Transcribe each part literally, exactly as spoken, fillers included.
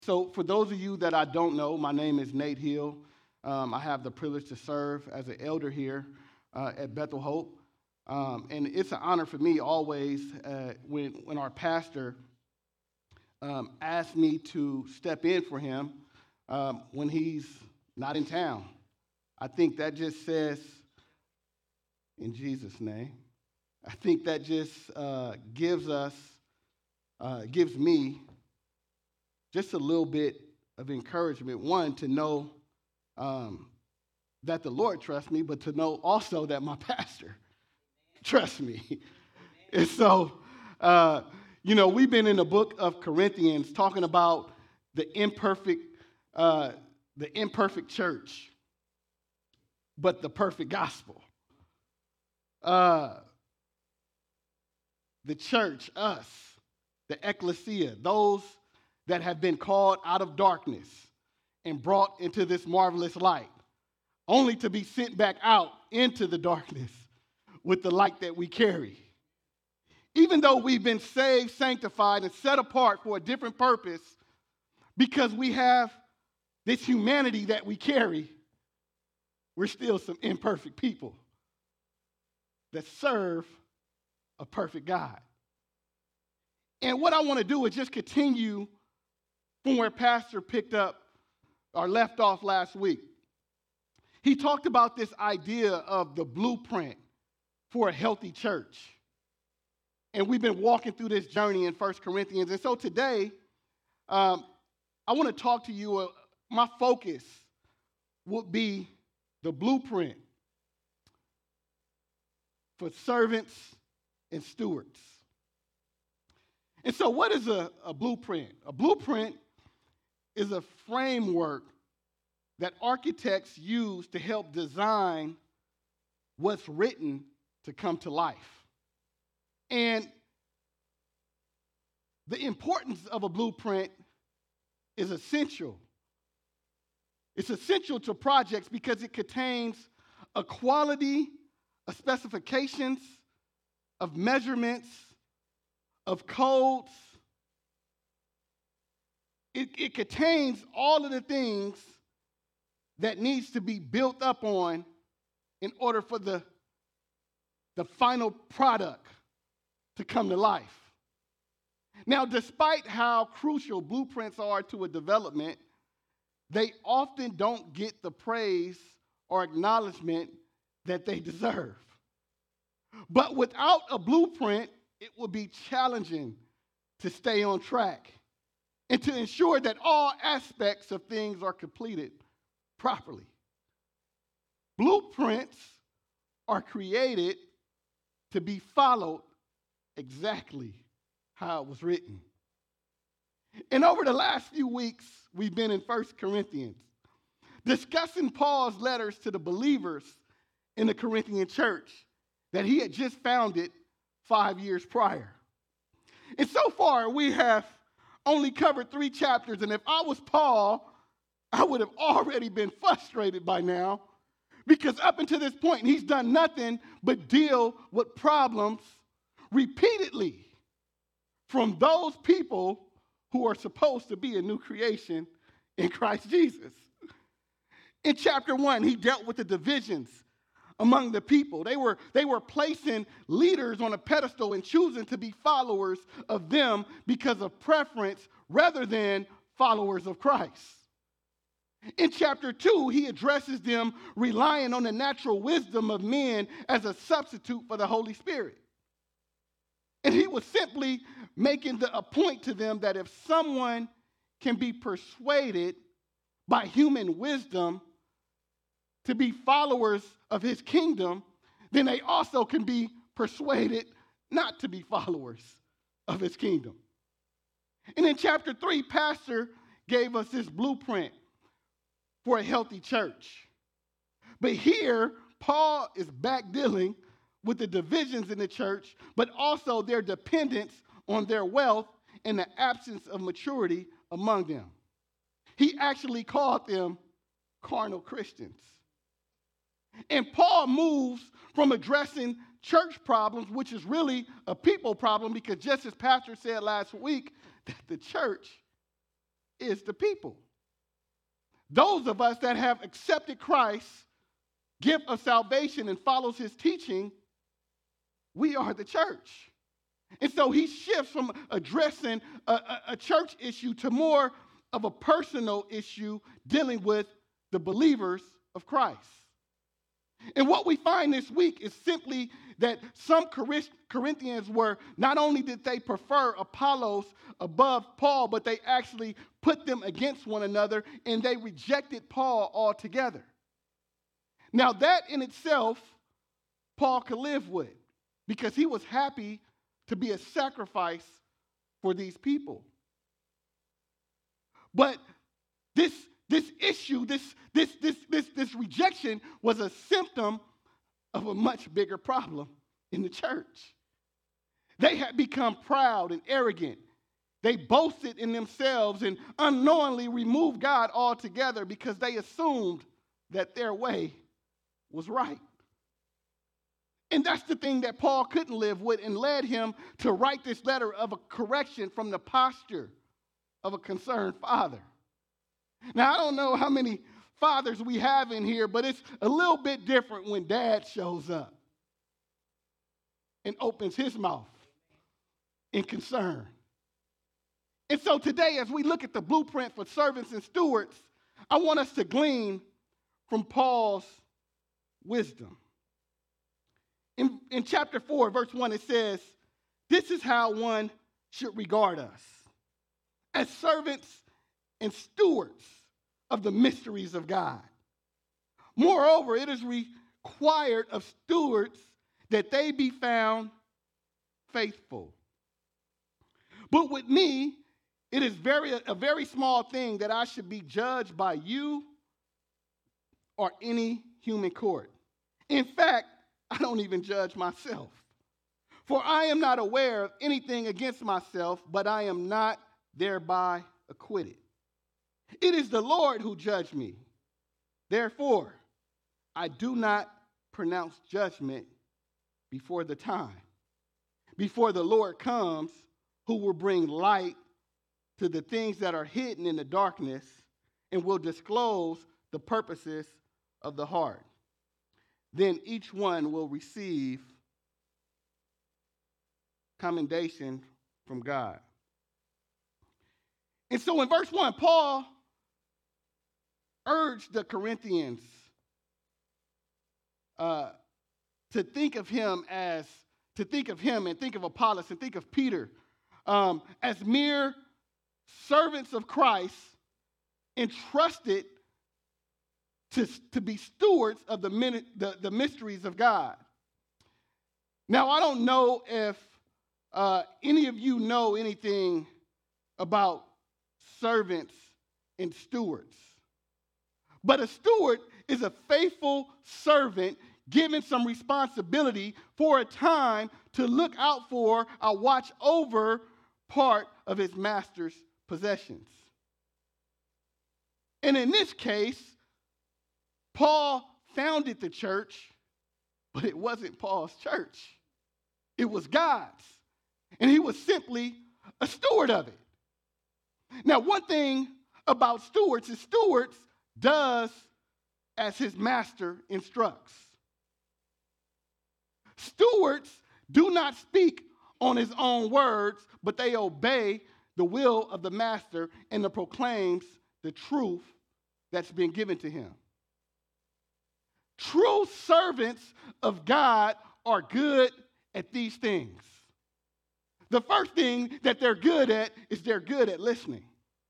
So, for those of you that I don't know, my name is Nate Hill. Um, I have the privilege to serve as an elder here uh, at Bethel Hope. Um, and it's an honor for me always uh, when, when our pastor um, asked me to step in for him um, when he's not in town. I think that just says, in Jesus' name, I think that just uh, gives us, uh, gives me just a little bit of encouragement. One, to know um, that the Lord trusts me, but to know also that my pastor trusts me. And so, uh, you know, we've been in the book of Corinthians talking about the imperfect, uh, the imperfect church, but the perfect gospel. Uh, the church, us, the ecclesia, those that have been called out of darkness and brought into this marvelous light, only to be sent back out into the darkness with the light that we carry. Even though we've been saved, sanctified, and set apart for a different purpose, because we have this humanity that we carry, we're still some imperfect people that serve a perfect God. And what I want to do is just continue from where Pastor picked up or left off last week. He talked about this idea of the blueprint for a healthy church. And we've been walking through this journey in First Corinthians. And so today, um, I want to talk to you. Uh, my focus would be the blueprint for servants and stewards. And so what is a, a blueprint? A blueprint is a framework that architects use to help design what's written to come to life. And the importance of a blueprint is essential. It's essential to projects because it contains a quality of specifications, of measurements, of codes. It, it contains all of the things that needs to be built up on in order for the, the final product to come to life. Now, despite how crucial blueprints are to a development, they often don't get the praise or acknowledgement that they deserve. But without a blueprint, it would be challenging to stay on track and to ensure that all aspects of things are completed properly. Blueprints are created to be followed exactly how it was written. And over the last few weeks, we've been in First Corinthians, discussing Paul's letters to the believers in the Corinthian church that he had just founded five years prior. And so far, we have only covered three chapters, and if I was Paul, I would have already been frustrated by now, because up until this point, he's done nothing but deal with problems repeatedly from those people who are supposed to be a new creation in Christ Jesus. In chapter one, he dealt with the divisions among the people. They were, they were placing leaders on a pedestal and choosing to be followers of them because of preference rather than followers of Christ. In chapter two, he addresses them relying on the natural wisdom of men as a substitute for the Holy Spirit. And he was simply making the, a point to them that if someone can be persuaded by human wisdom to be followers of his kingdom, then they also can be persuaded not to be followers of his kingdom. And in chapter three, Pastor gave us this blueprint for a healthy church. But here, Paul is back dealing with the divisions in the church, but also their dependence on their wealth and the absence of maturity among them. He actually called them carnal Christians. And Paul moves from addressing church problems, which is really a people problem, because just as Pastor said last week, that the church is the people. Those of us that have accepted Christ's gift of salvation and follows his teaching, we are the church. And so he shifts from addressing a, a, a church issue to more of a personal issue dealing with the believers of Christ. And what we find this week is simply that some Corinthians were, not only did they prefer Apollos above Paul, but they actually put them against one another and they rejected Paul altogether. Now that in itself, Paul could live with because he was happy to be a sacrifice for these people. But this This issue, this, this, this, this, this rejection was a symptom of a much bigger problem in the church. They had become proud and arrogant. They boasted in themselves and unknowingly removed God altogether because they assumed that their way was right. And that's the thing that Paul couldn't live with and led him to write this letter of a correction from the posture of a concerned father. Now, I don't know how many fathers we have in here, but it's a little bit different when dad shows up and opens his mouth in concern. And so today, as we look at the blueprint for servants and stewards, I want us to glean from Paul's wisdom. In, in chapter four, verse one, it says, "This is how one should regard us, as servants and stewards of the mysteries of God. Moreover, it is required of stewards that they be found faithful. But with me, it is very a very small thing that I should be judged by you or any human court. In fact, I don't even judge myself. For I am not aware of anything against myself, but I am not thereby acquitted. It is the Lord who judged me. Therefore, I do not pronounce judgment before the time, before the Lord comes, who will bring light to the things that are hidden in the darkness and will disclose the purposes of the heart. Then each one will receive commendation from God." And so in verse one, Paul urged the Corinthians uh, to think of him as, to think of him and think of Apollos and think of Peter um, as mere servants of Christ entrusted to, to be stewards of the, the, the mysteries of God. Now, I don't know if uh, any of you know anything about servants and stewards. But a steward is a faithful servant given some responsibility for a time to look out for or watch over part of his master's possessions. And in this case, Paul founded the church, but it wasn't Paul's church. It was God's. And he was simply a steward of it. Now, one thing about stewards is stewards does as his master instructs. Stewards do not speak on his own words, but they obey the will of the master and the proclaims the truth that's been given to him. True servants of God are good at these things. The first thing that they're good at is they're good at listening.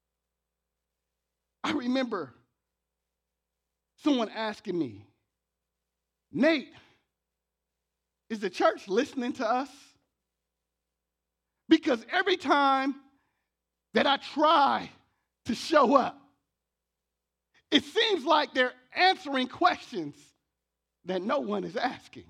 I remember someone asking me, "Nate, is the church listening to us?" Because every time that I try to show up, it seems like they're answering questions that no one is asking.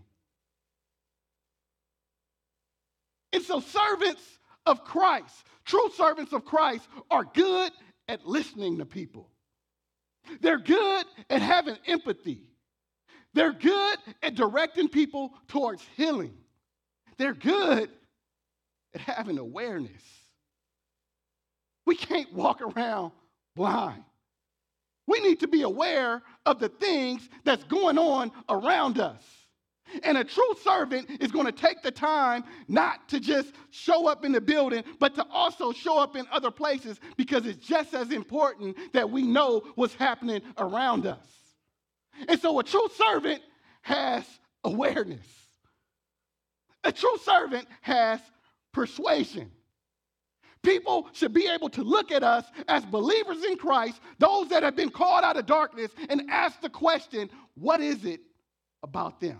And so servants of Christ, true servants of Christ, are good at listening to people. They're good at having empathy. They're good at directing people towards healing. They're good at having awareness. We can't walk around blind. We need to be aware of the things that's going on around us. And a true servant is going to take the time not to just show up in the building, but to also show up in other places, because it's just as important that we know what's happening around us. And so a true servant has awareness. A true servant has persuasion. People should be able to look at us as believers in Christ, those that have been called out of darkness, and ask the question, what is it about them?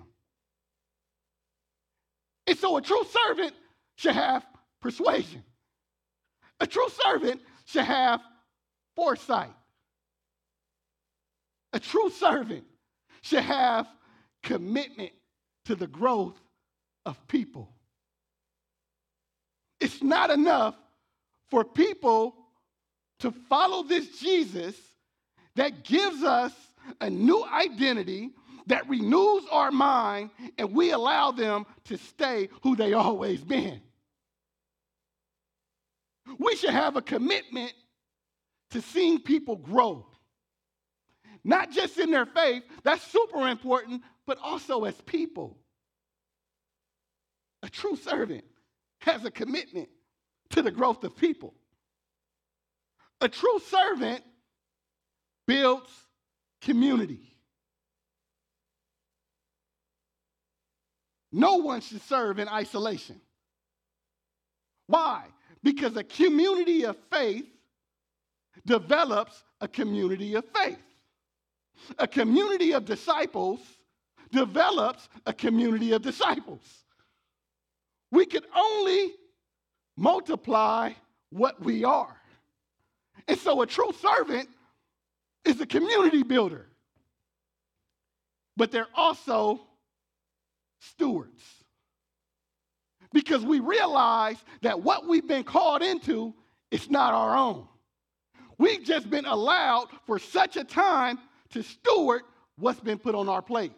And so a true servant should have persuasion. A true servant should have foresight. A true servant should have commitment to the growth of people. It's not enough for people to follow this Jesus that gives us a new identity, that renews our mind, and we allow them to stay who they always been. We should have a commitment to seeing people grow. Not just in their faith, that's super important, but also as people. A true servant has a commitment to the growth of people. A true servant builds community. No one should serve in isolation. Why? Because a community of faith develops a community of faith. A community of disciples develops a community of disciples. We can only multiply what we are. And so a true servant is a community builder. But they're also stewards. Because we realize that what we've been called into is not our own. We've just been allowed for such a time to steward what's been put on our plate.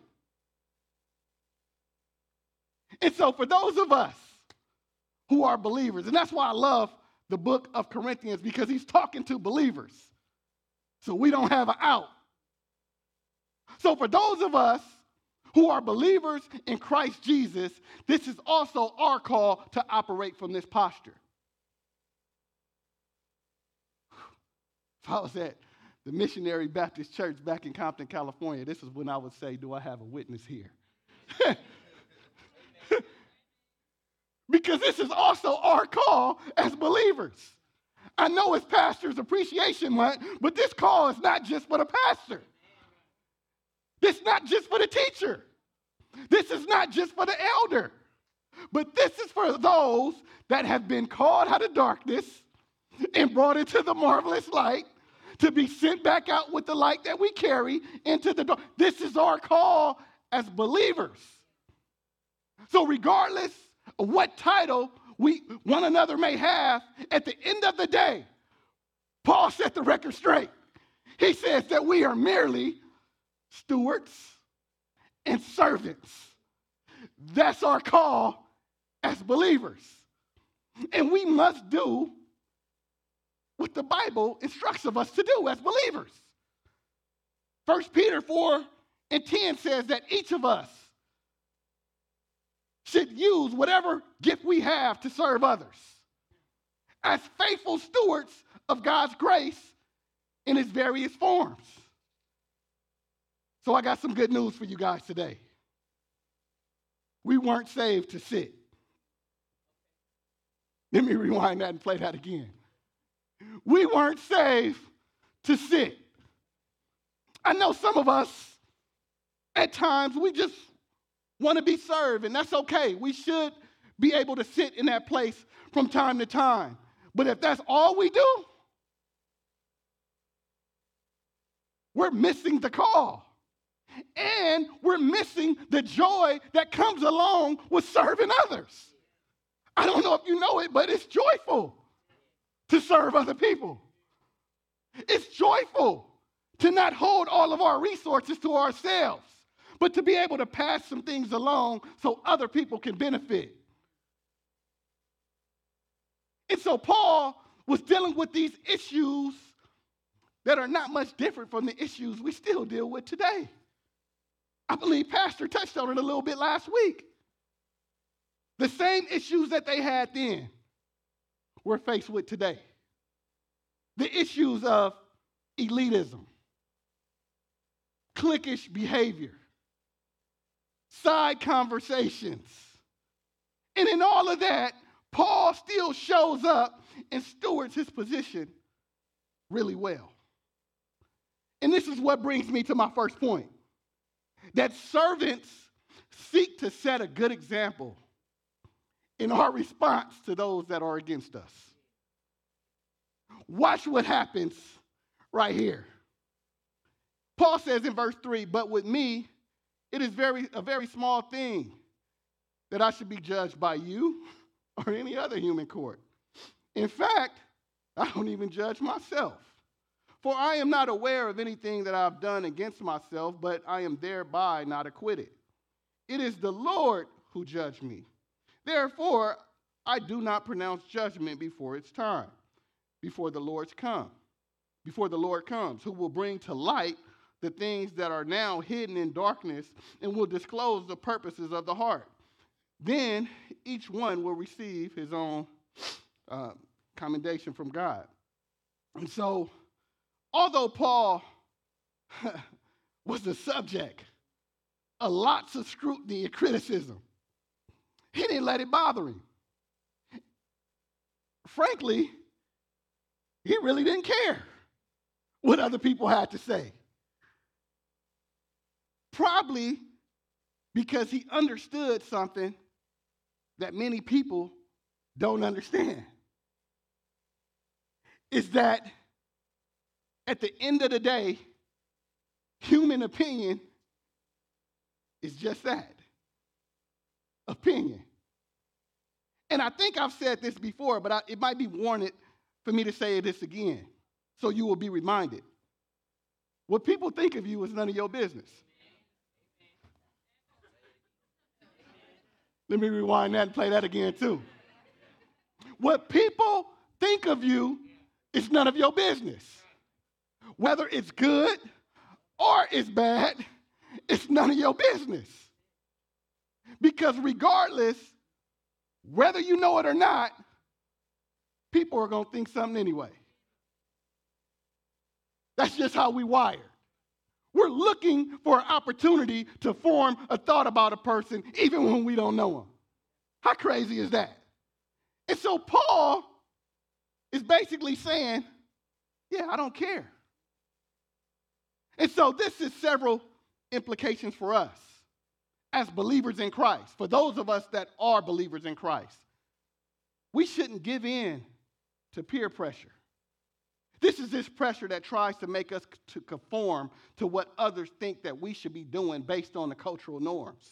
And so for those of us who are believers, and that's why I love the book of Corinthians, because he's talking to believers. So we don't have an out. So for those of us who are believers in Christ Jesus, this is also our call to operate from this posture. If I was at the Missionary Baptist Church back in Compton, California, this is when I would say, do I have a witness here? Because this is also our call as believers. I know it's Pastor's Appreciation Month, but this call is not just for the pastor. This is not just for the teacher. This is not just for the elder. But this is for those that have been called out of darkness and brought into the marvelous light to be sent back out with the light that we carry into the dark. This is our call as believers. So regardless of what title we one another may have, at the end of the day, Paul set the record straight. He says that we are merely stewards and servants. That's our call as believers. And we must do what the Bible instructs of us to do as believers. First Peter four and ten says that each of us should use whatever gift we have to serve others as faithful stewards of God's grace in its various forms. So I got some good news for you guys today. We weren't saved to sit. Let me rewind that and play that again. We weren't saved to sit. I know some of us, at times, we just want to be served, and that's okay. We should be able to sit in that place from time to time. But if that's all we do, we're missing the call. And we're missing the joy that comes along with serving others. I don't know if you know it, but it's joyful to serve other people. It's joyful to not hold all of our resources to ourselves, but to be able to pass some things along so other people can benefit. And so Paul was dealing with these issues that are not much different from the issues we still deal with today. I believe Pastor touched on it a little bit last week. The same issues that they had then, we're faced with today. The issues of elitism, cliquish behavior, side conversations. And in all of that, Paul still shows up and stewards his position really well. And this is what brings me to my first point, that servants seek to set a good example in our response to those that are against us. Watch what happens right here. Paul says in verse three, but with me, it is very a very small thing that I should be judged by you or any other human court. In fact, I don't even judge myself. For I am not aware of anything that I've done against myself, but I am thereby not acquitted. It is the Lord who judged me. Therefore, I do not pronounce judgment before its time, before the Lord's come, before the Lord comes, who will bring to light the things that are now hidden in darkness and will disclose the purposes of the heart. Then each one will receive his own uh, commendation from God. And so, although Paul was the subject of lots of scrutiny and criticism, he didn't let it bother him. Frankly, he really didn't care what other people had to say. Probably because he understood something that many people don't understand. Is that at the end of the day, human opinion is just that, opinion. And I think I've said this before, but I, it might be warranted for me to say this again, so you will be reminded. What people think of you is none of your business. Let me rewind that and play that again too. What people think of you is none of your business. Whether it's good or it's bad, it's none of your business. Because regardless, whether you know it or not, people are going to think something anyway. That's just how we wired. We're looking for an opportunity to form a thought about a person even when we don't know them. How crazy is that? And so Paul is basically saying, yeah, I don't care. And so this is several implications for us as believers in Christ. For those of us that are believers in Christ, we shouldn't give in to peer pressure. This is this pressure that tries to make us to conform to what others think that we should be doing based on the cultural norms.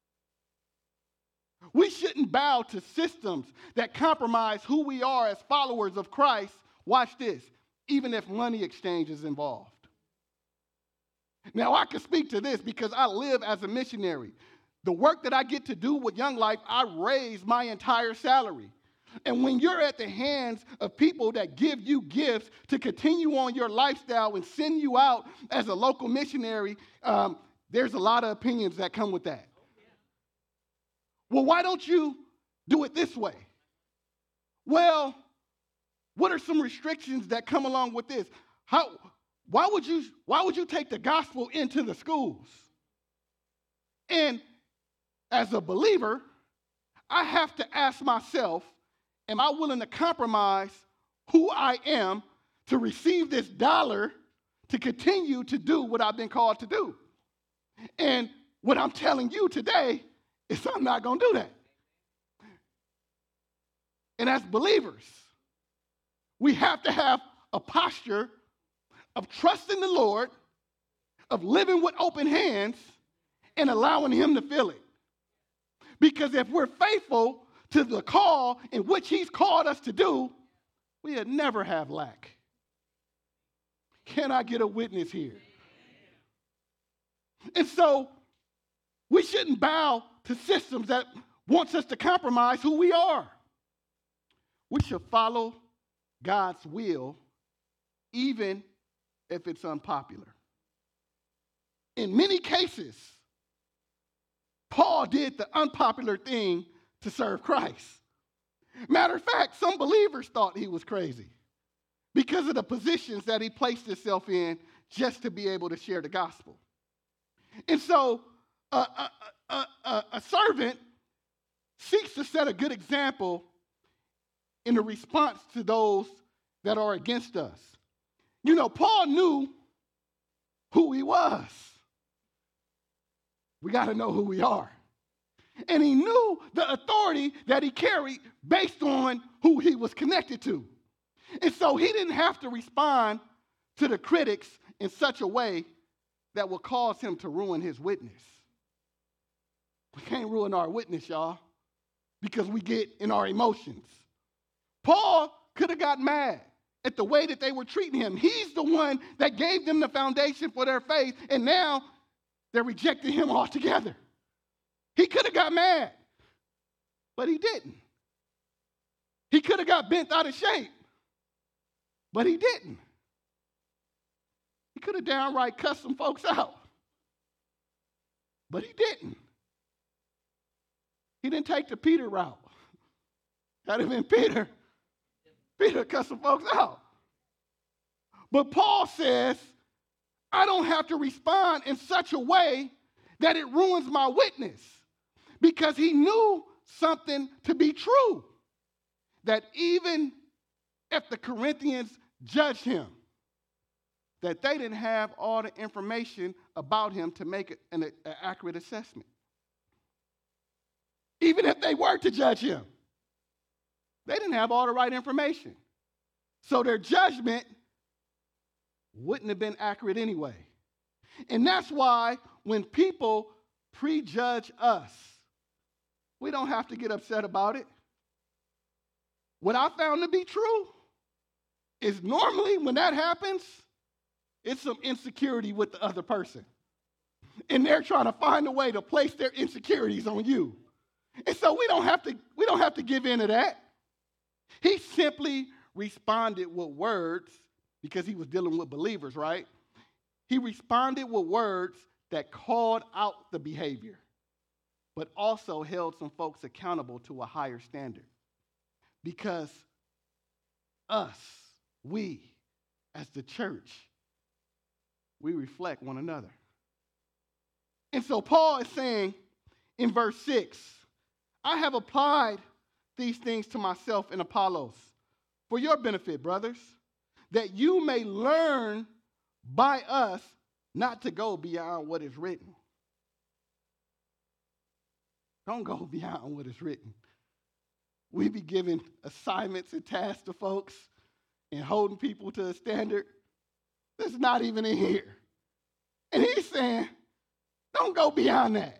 We shouldn't bow to systems that compromise who we are as followers of Christ. Watch this, even if money exchange is involved. Now, I can speak to this because I live as a missionary. The work that I get to do with Young Life, I raise my entire salary. And when you're at the hands of people that give you gifts to continue on your lifestyle and send you out as a local missionary, um, there's a lot of opinions that come with that. Well, why don't you do it this way? Well, what are some restrictions that come along with this? How, why would you, why would you take the gospel into the schools? And as a believer, I have to ask myself, am I willing to compromise who I am to receive this dollar to continue to do what I've been called to do? And what I'm telling you today is I'm not going to do that. And as believers, we have to have a posture of trusting the Lord, of living with open hands, and allowing Him to fill it. Because if we're faithful to the call in which He's called us to do, we'll never have lack. Can I get a witness here? And so we shouldn't bow to systems that wants us to compromise who we are. We should follow God's will even if it's unpopular. In many cases, Paul did the unpopular thing to serve Christ. Matter of fact, some believers thought he was crazy because of the positions that he placed himself in just to be able to share the gospel. And so uh, a, a, a, a servant seeks to set a good example in the response to those that are against us. You know, Paul knew who he was. We got to know who we are. And he knew the authority that he carried based on who he was connected to. And so he didn't have to respond to the critics in such a way that will cause him to ruin his witness. We can't ruin our witness, y'all, because we get in our emotions. Paul could have got mad at the way that they were treating him. He's the one that gave them the foundation for their faith, and now they're rejecting him altogether. He could have got mad, but he didn't. He could have got bent out of shape, but he didn't. He could have downright cussed some folks out, but he didn't. He didn't take the Peter route. Had it been Peter, Peter cussed some folks out. But Paul says, I don't have to respond in such a way that it ruins my witness, because he knew something to be true, that even if the Corinthians judged him, that they didn't have all the information about him to make an, an accurate assessment. Even if they were to judge him, they didn't have all the right information. So their judgment wouldn't have been accurate anyway. And that's why when people prejudge us, we don't have to get upset about it. What I found to be true is normally when that happens, it's some insecurity with the other person. And they're trying to find a way to place their insecurities on you. And so we don't have to, we don't have to give in to that. He simply responded with words, because he was dealing with believers, right? He responded with words that called out the behavior, but also held some folks accountable to a higher standard. Because us, we, as the church, we reflect one another. And so Paul is saying in verse six, I have applied these things to myself and Apollos for your benefit, brothers, that you may learn by us not to go beyond what is written. Don't go beyond what is written. We be giving assignments and tasks to folks and holding people to a standard that's not even in here. And he's saying, don't go beyond that.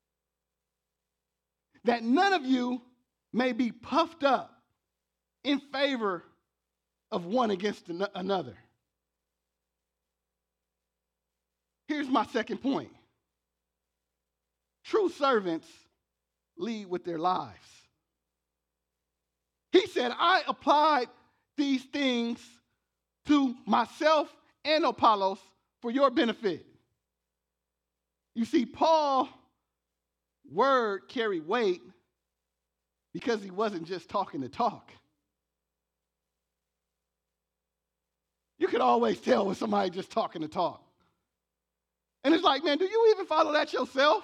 That none of you may be puffed up in favor of one against another. Here's my second point. True servants lead with their lives. He said, I applied these things to myself and Apollos for your benefit. You see, Paul's word carried weight because he wasn't just talking to talk. You can always tell when somebody just talking to talk. And it's like, man, do you even follow that yourself?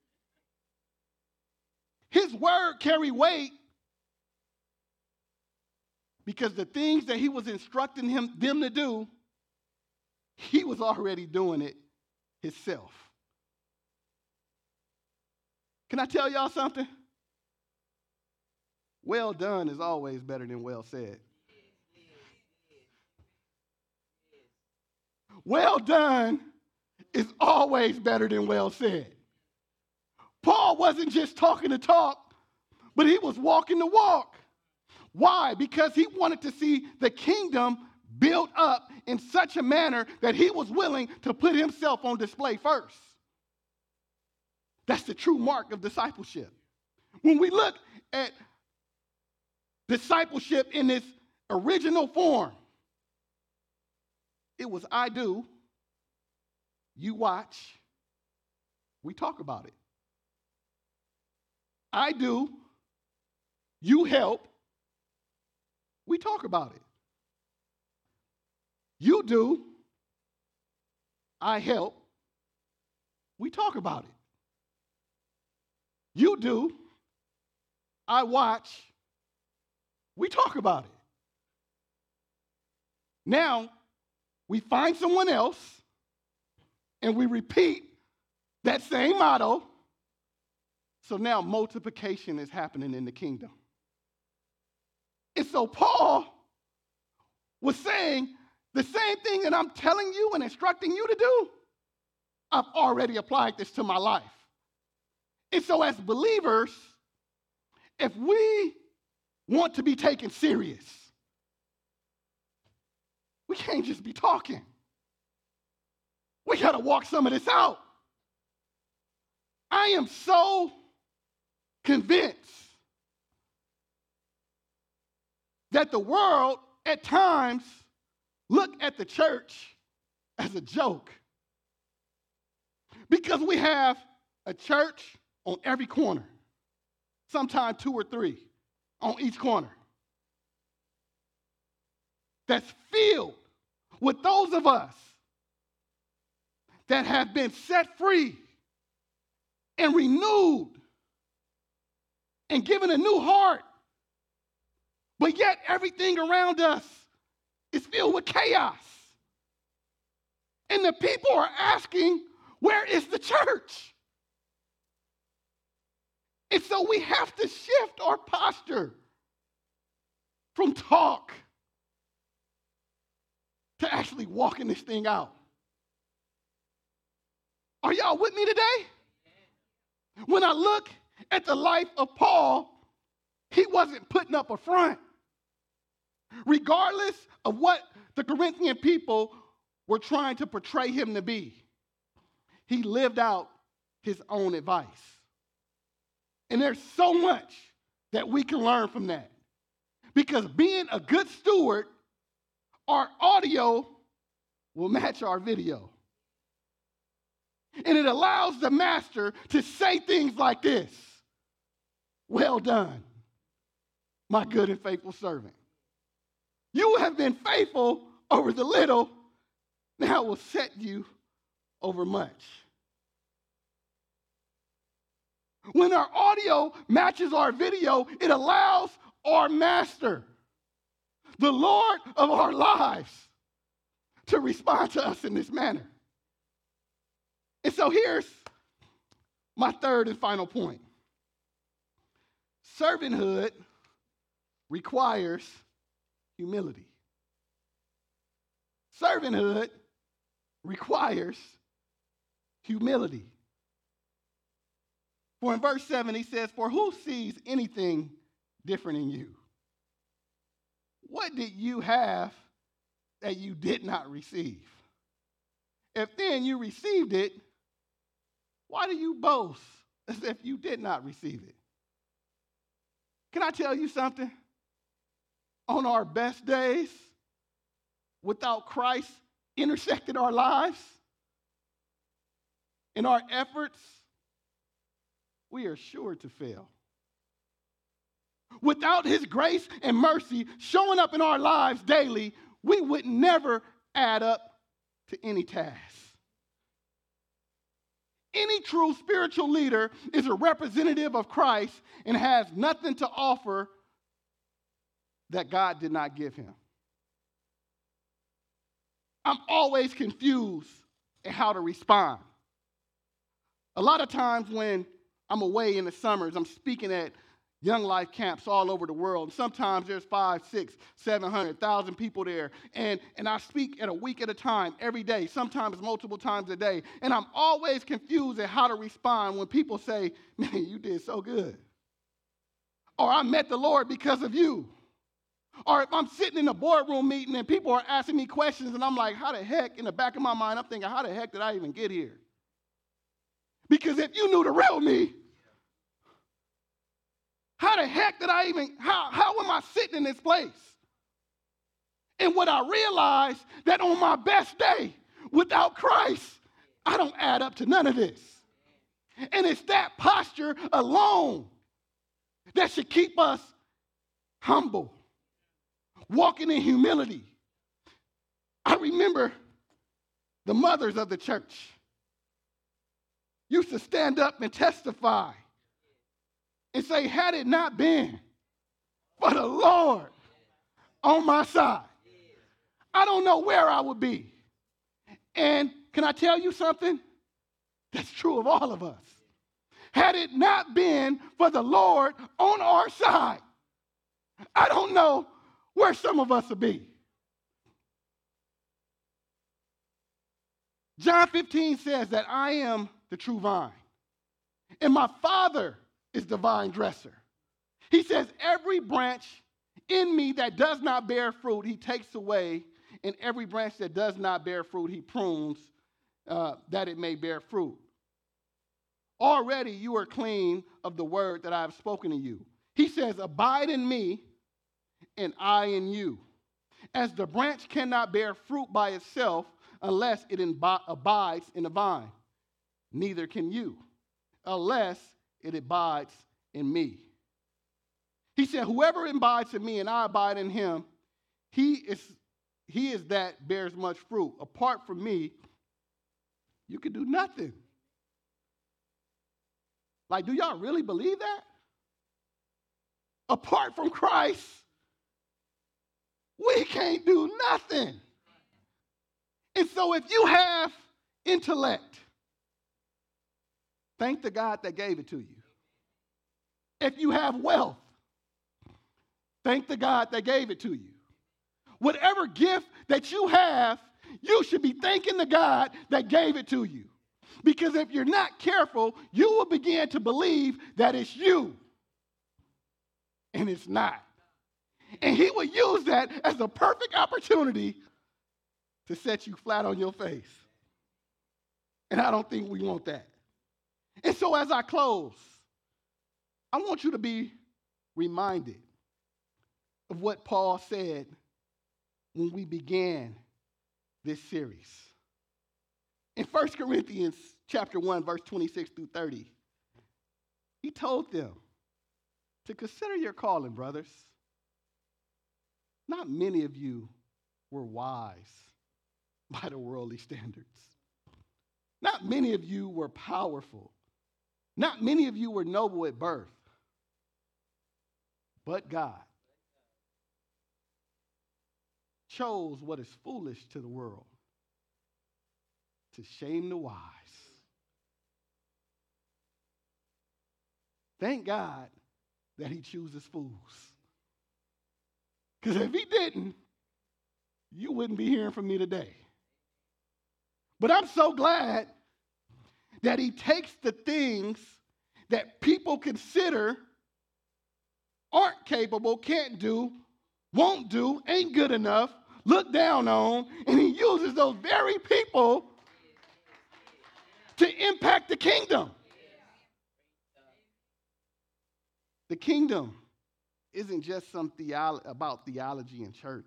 His word carried weight because the things that he was instructing him, them to do, he was already doing it himself. Can I tell y'all something? Well done is always better than well said. Well done is always better than well said. Paul wasn't just talking the talk, but he was walking the walk. Why? Because he wanted to see the kingdom built up in such a manner that he was willing to put himself on display first. That's the true mark of discipleship. When we look at discipleship in its original form, It was I do, you watch, we talk about it. I do, you help, we talk about it. You do, I help, we talk about it. You do, I watch, we talk about it. Now, we find someone else and we repeat that same motto. So now multiplication is happening in the kingdom. And so Paul was saying the same thing that I'm telling you and instructing you to do. I've already applied this to my life. And so as believers, if we want to be taken serious, we can't just be talking. We got to walk some of this out. I am so convinced that the world at times look at the church as a joke, because we have a church on every corner, sometimes two or three on each corner, that's filled with those of us that have been set free and renewed and given a new heart, but yet everything around us is filled with chaos. And the people are asking, where is the church? And so we have to shift our posture from talk to actually walking this thing out. Are y'all with me today? When I look at the life of Paul, he wasn't putting up a front. Regardless of what the Corinthian people were trying to portray him to be, he lived out his own advice. And there's so much that we can learn from that. Because being a good steward, our audio will match our video. And it allows the master to say things like this: well done, my good and faithful servant. You have been faithful over the little, now I will set you over much. When our audio matches our video, it allows our master, the Lord of our lives, to respond to us in this manner. And so here's my third and final point. Servanthood requires humility. Servanthood requires humility. For in verse seven, he says, for who sees anything different in you? What did you have that you did not receive? If then you received it, why do you boast as if you did not receive it? Can I tell you something? On our best days, without Christ intersecting our lives, in our efforts, we are sure to fail. Without his grace and mercy showing up in our lives daily, we would never add up to any task. Any true spiritual leader is a representative of Christ and has nothing to offer that God did not give him. I'm always confused at how to respond. A lot of times when I'm away in the summers, I'm speaking at Young Life camps all over the world. And sometimes there's five, six, seven hundred thousand people there. And, and I speak at a week at a time, every day, sometimes multiple times a day. And I'm always confused at how to respond when people say, man, you did so good. Or I met the Lord because of you. Or if I'm sitting in a boardroom meeting and people are asking me questions and I'm like, how the heck, in the back of my mind, I'm thinking, how the heck did I even get here? Because if you knew the real me, how the heck did I even, how, how am I sitting in this place? And what I realized that on my best day, without Christ, I don't add up to none of this. And it's that posture alone that should keep us humble, walking in humility. I remember the mothers of the church used to stand up and testify and say, had it not been for the Lord on my side, I don't know where I would be. And can I tell you something? That's true of all of us. Had it not been for the Lord on our side, I don't know where some of us would be. John fifteen says that I am the true vine, and my Father is the vine dresser. He says, every branch in me that does not bear fruit, he takes away, and every branch that does not bear fruit, he prunes, uh, that it may bear fruit. Already you are clean of the word that I have spoken to you. He says, abide in me, and I in you. As the branch cannot bear fruit by itself unless it imbi- abides in the vine, neither can you, unless it abides in me. He said, whoever abides in me and I abide in him, he is, he is that bears much fruit. Apart from me, you can do nothing. Like, do y'all really believe that? Apart from Christ, we can't do nothing. And so if you have intellect, thank the God that gave it to you. If you have wealth, thank the God that gave it to you. Whatever gift that you have, you should be thanking the God that gave it to you. Because if you're not careful, you will begin to believe that it's you. And it's not. And he will use that as a perfect opportunity to set you flat on your face. And I don't think we want that. And so as I close, I want you to be reminded of what Paul said when we began this series. In First Corinthians chapter one, verse twenty-six through thirty, he told them to consider your calling, brothers. Not many of you were wise by the worldly standards. Not many of you were powerful. Not many of you were noble at birth. But God chose what is foolish to the world to shame the wise. Thank God that he chooses fools. Because if he didn't, you wouldn't be hearing from me today. But I'm so glad that he takes the things that people consider aren't capable, can't do, won't do, ain't good enough, look down on, and he uses those very people to impact the kingdom. The kingdom isn't just some theolo- about theology in church.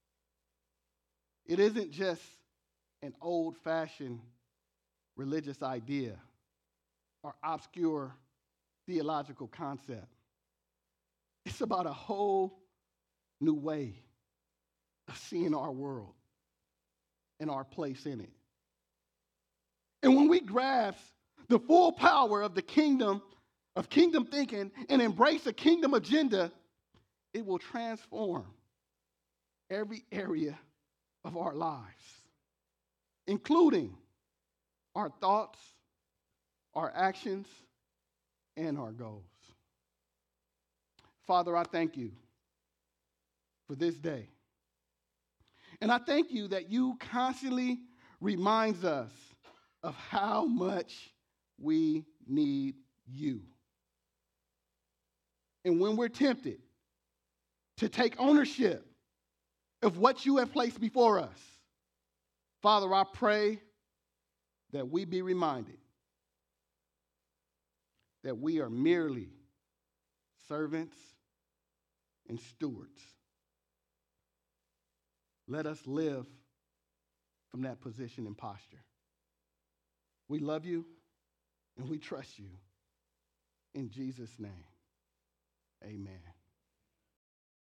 It isn't just an old-fashioned religious idea or obscure theological concept. It's about a whole new way of seeing our world and our place in it. And when we grasp the full power of the kingdom, of kingdom thinking, and embrace a kingdom agenda, it will transform every area of our lives, including our thoughts, our actions, and our goals. Father, I thank you for this day. And I thank you that you constantly reminds us of how much we need you. And when we're tempted to take ownership of what you have placed before us, Father, I pray that we be reminded that we are merely servants and stewards. Let us live from that position and posture. We love you and we trust you. In Jesus' name, amen.